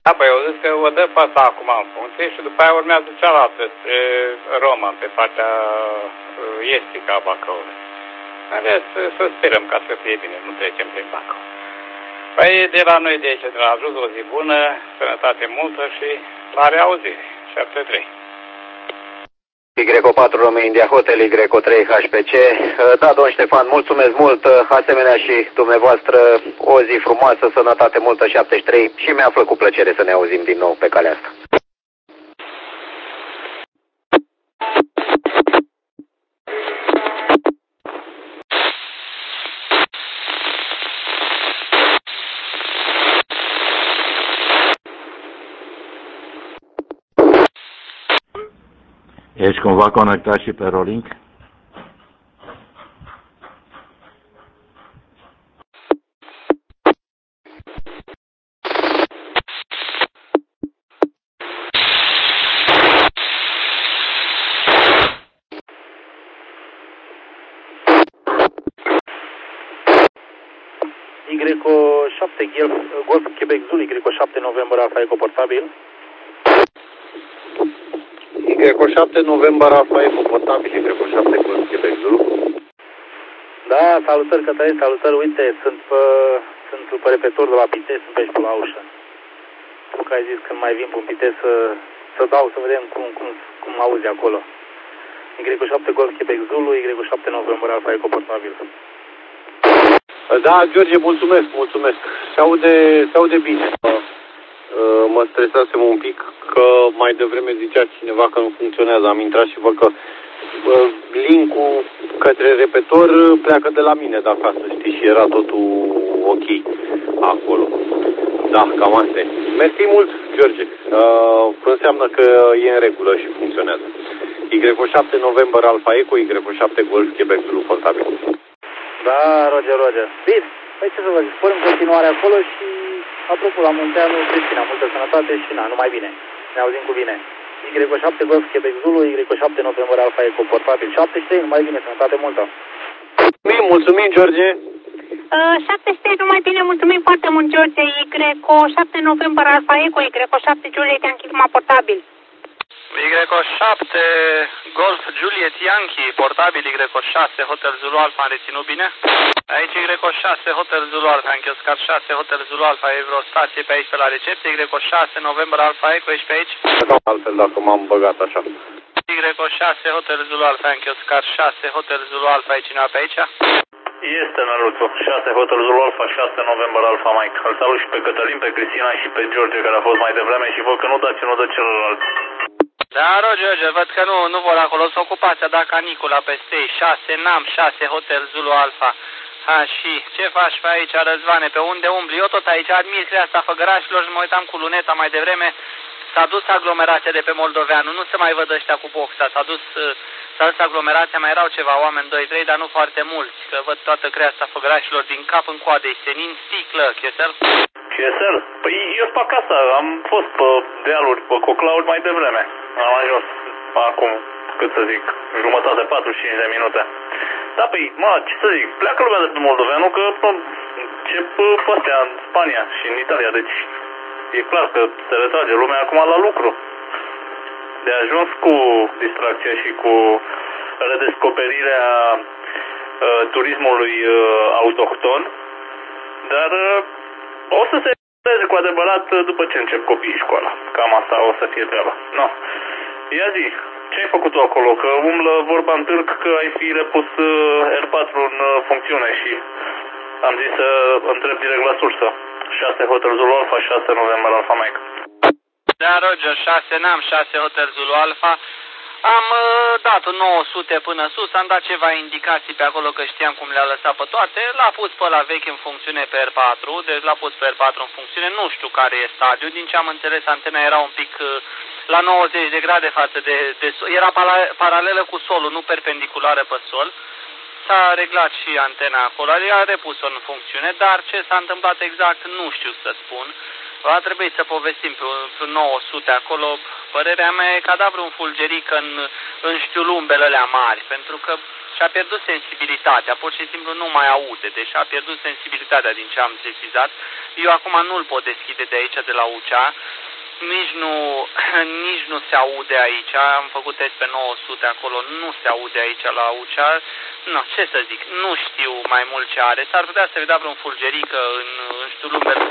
Da, păi eu zic că o dă pe asta acum în funcție și după aia urmează cealaltă spre Roma, pe partea estică a Bacăului. În rest, să sperăm ca să fie bine, nu trecem prin Bacău. Păi de la noi de aici, de la Ajut, o zi bună, sănătate multă și la reauzire. 7-3. Y4 Romeo India Hotel, Y3 HPC. Da, domn Ștefan, mulțumesc mult, asemenea și dumneavoastră, o zi frumoasă, sănătate multă, 73, și mi-a făcut plăcere să ne auzim din nou pe calea asta. Ești cumva conectat și pe Rolling? Y7 Golf Quebec Zulu, Y7 November Alpha Eco portabil. Y7 November Alpha Eco portabil, Y7 Golf Quebec Zulu. Da, salutări Cătălin, salutări, uite, sunt pe repetor de la Pitești, sunt pe aici pe la ușă. Tu că ai zis când mai vin pe Pitești să dau, să vedem cum auzi acolo. Y7 Golf Quebec Zulu, Y7 November Alpha Eco portabil. Da, George, mulțumesc. Se aude bine. Mă stresasem un pic că mai devreme zicea cineva că nu funcționează. Am intrat și văd că link-ul către repetor pleacă de la mine de acasă, știi, și era totul ok acolo. Da, cam asta e. Mersi mult, George. Înseamnă că e în regulă și funcționează. Y7 November Alpha Eco, Y7 Golf Quebec Zulu portabil. Da, Roger. Bine, păi ce să vă zic, spor în continuare acolo și, apropo, la Munteanu, Cristina, multă sănătate și numai bine. Ne auzim cu bine. Y7 Golf Quebec Zulu, Y7 November Alpha Eco portabil. 73, numai bine, sănătate multă. Mulțumim, George. 73, numai bine, mulțumim foarte mult, George. Y7 November Alpha Eco, Y7 Juliet Yankee, numai portabil. Y7 Golf Juliet Yankee, portabil, Y6 Hotel Zulu Alpha, am reținut bine? Aici Y6 Hotel Zulu Alpha, am chioscat 6 Hotel Zulu Alpha, e vreo stație pe aici pe la recepție, Y6 November Alpha Eco, ești pe aici? Altfel dacă m-am băgat așa. Y6 Hotel Zulu Alpha, am chioscat 6 Hotel Zulu Alpha, e cineva pe aici? Este Năluțu, 6 Hotel Zulu Alpha, 6 November Alpha Mike. Îl salut și pe Cătălin, pe Cristina și pe George, care a fost mai devreme și văd că nu dați unul de celălalt. Da, Roger, văd că nu vor acolo, s-o ocupați a dat canicula peste ei, 6 NAM, 6 Hotel Zulu Alpha. Și ce faci pe aici, Răzvane, pe unde umbli? Eu tot aici admir creasta Făgărașilor și mă uitam cu luneta mai devreme, s-a dus aglomerația de pe Moldoveanu, nu se mai văd ăștia cu boxa, s-a dus aglomerația, mai erau ceva oameni, 2-3, dar nu foarte mulți, că văd toată creasta Făgărașilor din cap în coadă, senin, sticlă, Chesel? Chesel? Păi eu sunt pe acasă, am fost pe dealuri, pe Coclauri mai devreme. Am ajuns acum, cât să zic, jumătate, 45 de minute. Da, păi, ce să zic, pleacă lumea de pe Moldoveanu, că încep astea în Spania și în Italia, deci e clar că se retrage lumea acum la lucru. De ajuns cu distracția și cu redescoperirea turismului autohton, dar o să se realizeze cu adevărat după ce încep copiii școala. Cam asta o să fie treaba. No. Ia zi, ce ai făcut tu acolo? Că umblă vorba în târg că ai fi repus R4 în funcțiune și am zis să întreb direct la sursă. 6 Hotel Zulu Alpha, 6 November Alpha Mike. Da, Roger, 6 NAM, 6 Hotel Zulu Alpha. Am dat 900 până sus, am dat ceva indicații pe acolo că știam cum le-a lăsat pe toate. L-a pus pe la vechi în funcțiune pe R4, deci l-a pus pe R4 în funcțiune. Nu știu care e stadiul, din ce am înțeles antena era un pic la 90 de grade față de sol. Era paralelă cu solul, nu perpendiculară pe sol. S-a reglat și antena acolo, a repus-o în funcțiune, dar ce s-a întâmplat exact nu știu să spun. Va trebui să povestim pe 900 acolo. Părerea mea e că a dat vreun fulgeric în știulumbele alea mari, pentru că și-a pierdut sensibilitatea, pur și simplu nu mai aude, deci a pierdut sensibilitatea din ce am sesizat. Eu acum nu-l pot deschide de aici, de la UCEA, nici nu se aude aici, am făcut test pe 900 acolo, nu se aude aici la UCEA. No, ce să zic, nu știu mai mult ce are, s-ar putea să vedea vreun fulgerică în ștulumbele.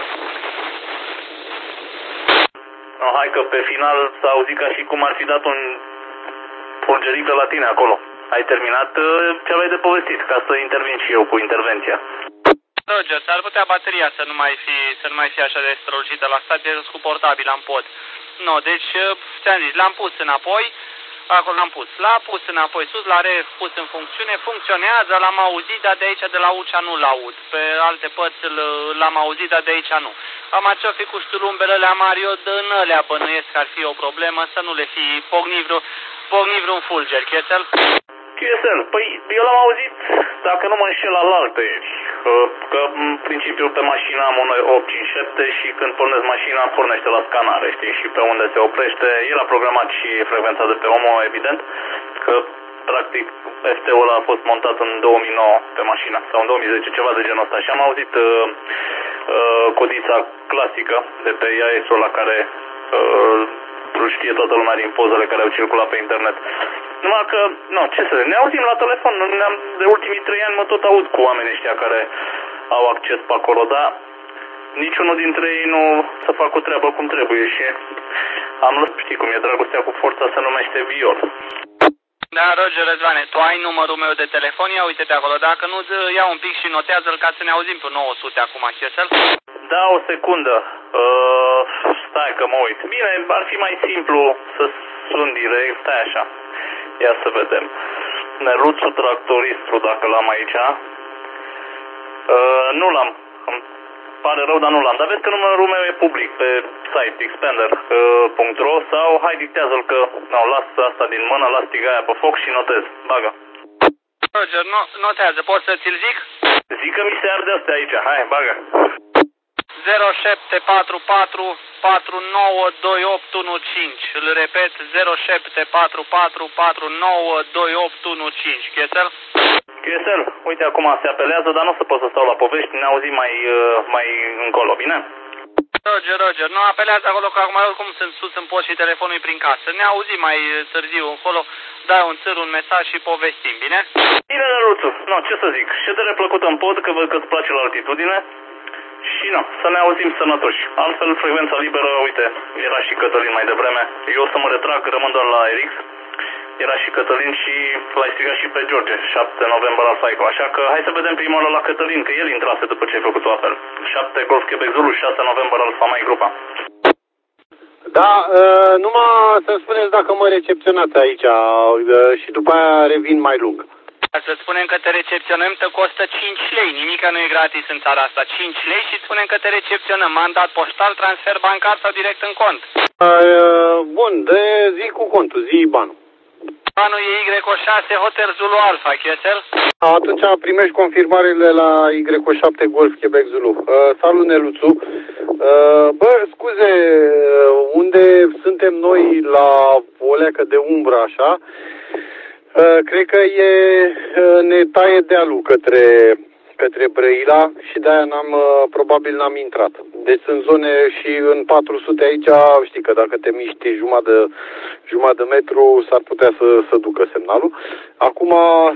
No, hai că pe final s-a auzit ca și cum ar fi dat un fulgerică la tine acolo. Ai terminat ce aveai de povestit, ca să intervin și eu cu intervenția. Roger, s-ar putea bateria să nu mai fie așa de strălucită la stație, cu portabil am pot. No, deci, ți-am zis, l-am pus înapoi, acolo l-am pus. L-a pus înapoi sus, l-a repus în funcțiune, funcționează, l-am auzit, dar de aici, de la UCEA, nu l-aud. Pe alte părți l-am auzit, dar de aici nu. Am ce-o fi cu ștulumbele alea mari, eu în alea bănuiesc că ar fi o problemă, să nu le fi pocni vreun fulger, Chesel? Chesel, păi eu l-am auzit, dacă nu mă înșel, alaltă, că în principiu pe mașină am un 857 și când pornesc mașina, pornește la scanare, știi, și pe unde se oprește, el a programat și frecvența de pe OMO, evident, că practic FT-ul a fost montat în 2009 pe mașină, sau în 2010, ceva de genul ăsta, și am auzit codița clasică de pe IAS-ul la care îl știe toată lumea din pozele care au circulat pe internet. Numai că, ce să zic, ne auzim la telefon, de ultimii 3 ani mă tot aud cu oamenii ăștia care au acces pe acolo, dar niciunul dintre ei nu să facă o treabă cum trebuie și am lăsat, știi cum e, dragostea cu forța se numește viol. Da, Roger Răzvane, tu ai numărul meu de telefon, ia uite-te acolo, dacă nu, ia un pic și notează-l ca să ne auzim pe 900 acum, Chesel? Da, o secundă, stai că mă uit. Bine, ar fi mai simplu să sun direct, stai așa, ia să vedem. Neluțu Tractoristru, dacă l-am aici. Nu l-am, îmi pare rău, dar nu l-am. Dar vezi că numărul meu e public pe site xpander.ro sau hai dictează-l că, las asta din mână, las tigaia pe foc și notez. Bagă. Roger, notează, poți să ți-l zic? Zic că mi se arde astea aici, hai, bagă. 0744 492815. Îl repet, 0744 492815. Chesel? Chesel, uite, acum se apelează, dar nu o să pot să stau la povești, ne auzim mai încolo, bine? Roger, nu apelează acolo, că acum oricum sunt sus în pod și telefonul e prin casă. Ne auzim mai târziu încolo, dai un țâr, un mesaj și povestim, bine? Bine, Năruțu, ce să zic, ședere plăcută în pod, că văd că îți place la altitudine. Și să ne auzim sănătoși. Altfel, frecvența liberă, uite, era și Cătălin mai devreme. Eu o să mă retrag, rămân doar la RX. Era și Cătălin și l-ai strigat și pe George, 7 November Alfa Echo. Așa că hai să vedem prima oară la Cătălin, că el intrase după ce ai făcut-o apel. 7 Golf Quebec Zulu, 6 November Alfa Mai grupa. Da, numai să-mi spuneți dacă mă recepționați aici și după aia revin mai lung. Să spunem că te recepționăm, te costă 5 lei, nimica nu e gratis în țara asta, 5 lei și spunem că te recepționăm, mandat poștal, transfer bancar sau direct în cont. Bun, zi cu contul, zi banul. Banul e Y6 Hotel Zulu Alfa, Chesel? Atunci primești confirmarele la Y7 Golf Quebec Zulu. Salut, Neluțu. Scuze, unde suntem noi la o leacă de umbră așa, cred că ne taie dealul către Brăila și de-aia probabil n-am intrat. Deci sunt zone și în 400 aici, știi că dacă te miști jumătate de metru s-ar putea să ducă semnalul. Acum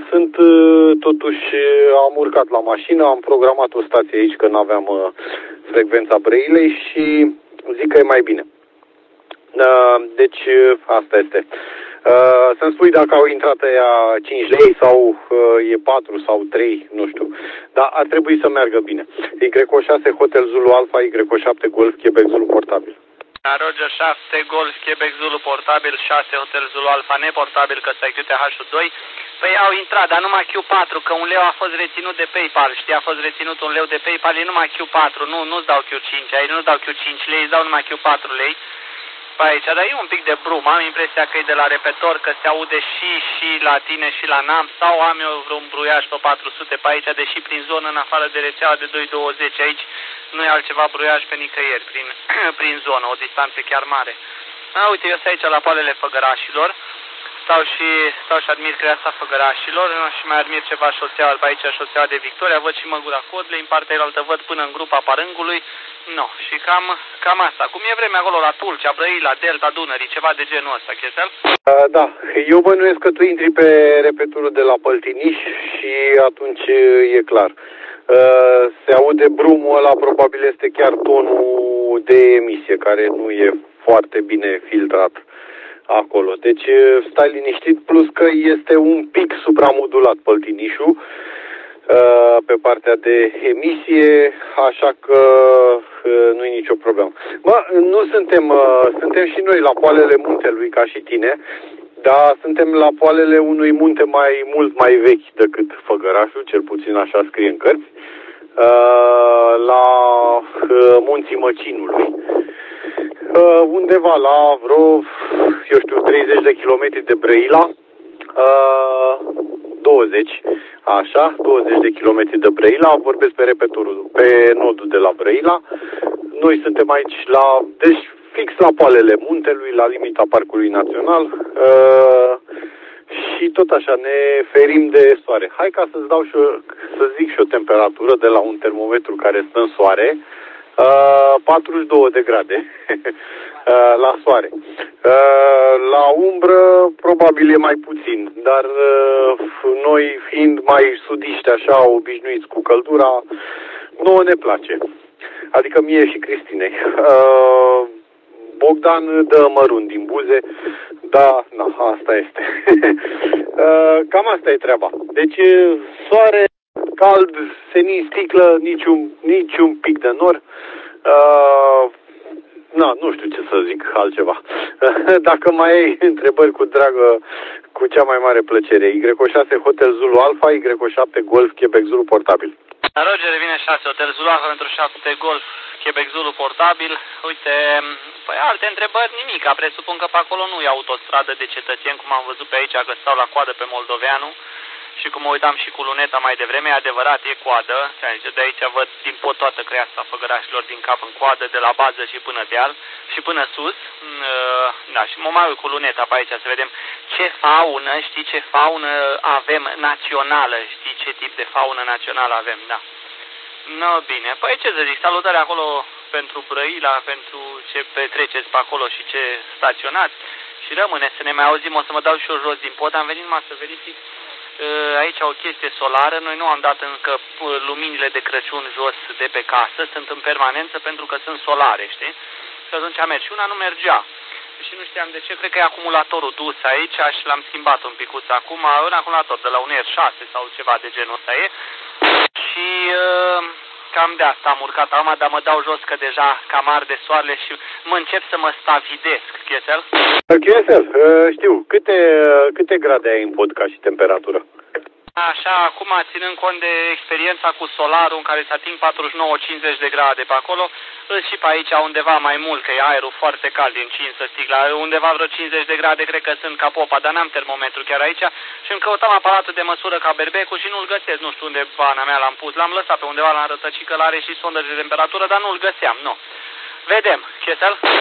am urcat la mașină, am programat o stație aici că n-aveam frecvența Brăilei și zic că e mai bine. Deci asta este. Să-mi spui dacă au intrat aia 5 lei sau e 4 sau 3, nu știu. Dar ar trebui să meargă bine. Y6 Hotel Zulu Alfa, Y7 Golf Quebec Zulu portabil. Roger 7 Golf Quebec Zulu portabil, 6 Hotel Zulu Alfa neportabil, că stai QTH-ul 2. Păi au intrat, dar numai Q4, că un leu a fost reținut de PayPal, știi, a fost reținut un leu de PayPal, e numai Q4, nu-ți dau Q5, aici nu dau Q5 lei, îți dau numai Q4 lei. Pe aici, dar e un pic de brum, am impresia că e de la repetor, că se aude și la tine și la NAM, sau am eu vreun bruiaj pe 400 pe aici, deși prin zonă, în afară de rețeaua de 220 aici, nu e altceva bruiaj pe nicăieri, prin zonă, o distanță chiar mare. Uite, eu sunt aici la poalele Făgărașilor, stau și admir creația făgărașilor și mai admir ceva șoseaua pe aici, șoseaua de Victoria, văd și Măgura Codlei, în partea elaltă văd până în grupa Parângului. No, și cam asta. Cum e vremea acolo la Tulcea, Brăila, Delta, Dunării, ceva de genul ăsta, Chețel? Da, eu bănuiesc că tu intri pe repeturul de la Păltiniș și atunci e clar. Se aude brumul ăla, probabil este chiar tonul de emisie, care nu e foarte bine filtrat acolo. Deci stai liniștit, plus că este un pic supramodulat Păltinișul pe partea de emisie, așa că nu e nicio problemă. Nu suntem și noi la poalele muntelui ca și tine, dar suntem la poalele unui munte mult mai vechi decât Făgărașul, cel puțin așa scrie în cărți, la munții Măcinului. Undeva la vreo, 30 de kilometri de Brăila, 20 de kilometri de Brăila, vorbesc pe nodul de la Brăila. Noi suntem aici deci fix la poalele muntelui, la limita Parcului Național, și tot așa ne ferim de soare. Hai ca să zic și o temperatură de la un termometru care stă în soare, 42 de grade la soare. La umbră probabil e mai puțin, dar noi fiind mai sudiști așa, obișnuiți cu căldura, nouă ne place. Adică mie și Cristinei. Bogdan dă mărunt din buze, da, asta este. Cam asta e treaba. Deci soare, cald, senin sticlă, niciun pic de nor. Nu știu ce să zic altceva. Dacă mai ai întrebări, cu dragă, cu cea mai mare plăcere. Y6 Hotel Zulu Alpha, Y7 Golf Quebec Zulu portabil. Roger, vine 6 Hotel Zulu Alpha pentru 7 Golf Quebec Zulu portabil. Uite, păi alte întrebări nimic. Presupun că pe acolo nu e autostradă de cetățeni, cum am văzut pe aici, că stau la coadă pe Moldoveanu. Și cum mă uitam și cu luneta mai devreme, e adevărat, e coadă. De aici văd din pot toată creața Făgărașilor din cap în coadă, de la bază și până deal și până sus. Da, și mă mai uit cu luneta pe aici să vedem ce faună, știi ce faună avem națională, știi ce tip de faună națională avem, da. No, bine, păi ce să zic, salutare acolo pentru Brăila, pentru ce petreceți pe acolo și ce staționați. Și rămâne să ne mai auzim, o să mă dau și eu jos din pod, am venit numai să verific aici o chestie solară. Noi nu am dat încă luminile de Crăciun jos de pe casă, sunt în permanență pentru că sunt solare, știi? Și atunci am mers și una nu mergea. Și nu știam de ce, cred că e acumulatorul dus aici și l-am schimbat un picuț acum, un acumulator de la un R6 sau ceva de genul ăsta e. Și cam de asta am urcat acum, dar mă dau jos că deja cam arde soarele și mă încep să mă stavidesc, Chețel? Chețel, știu, câte grade ai în pod ca și temperatură? Așa, acum, ținând cont de experiența cu solarul în care se ating 49-50 de grade pe acolo, și pe aici undeva mai mult, că e aerul foarte cald din 5 sticla, undeva vreo 50 de grade cred că sunt ca popa, dar n-am termometru chiar aici și îmi căutam aparatul de măsură ca berbecul și nu-l găsesc, nu știu unde bana mea l-am pus, l-am lăsat pe undeva la rătăcică, l-are și sondă de temperatură, dar nu-l găseam, nu. Vedem, Chețel?